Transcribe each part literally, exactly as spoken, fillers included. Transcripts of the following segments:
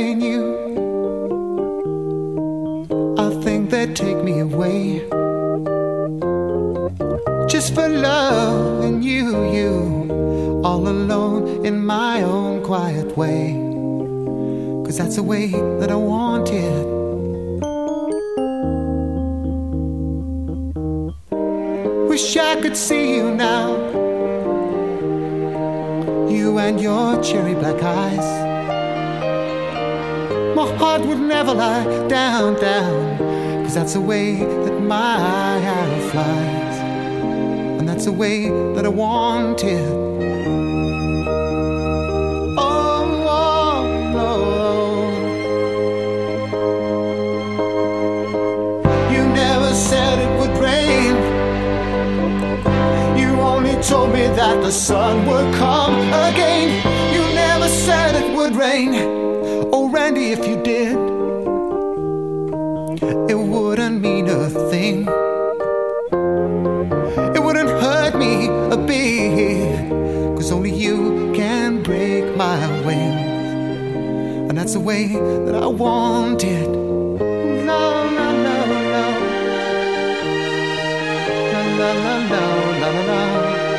loving you. I think they'd take me away just for loving you, you, all alone in my own quiet way. 'Cause that's the way that I want it. Wish I could see you now, you and your cherry black eyes. My heart would never lie down, down, 'cause that's the way that my arrow flies. And that's the way that I want it. Oh, oh, no. You never said it would rain. You only told me that the sun would come again. You never said it would rain. Oh, Randy, if you did, it wouldn't mean a thing. It wouldn't hurt me a bit, 'cause only you can break my wings. And that's the way that I want it. No, no, no, no. No, no, no, no, no, no, no.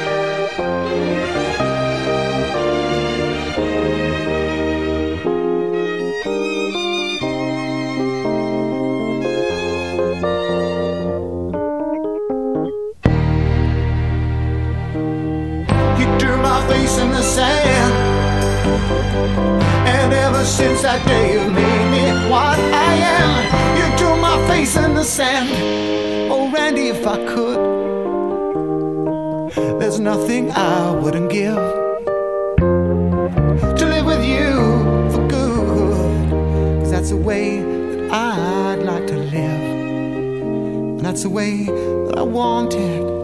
Face in the sand, and ever since that day you made me what I am. You drew my face in the sand. Oh, Randy, if I could, there's nothing I wouldn't give to live with you for good. 'Cause that's the way that I'd like to live, and that's the way that I want it.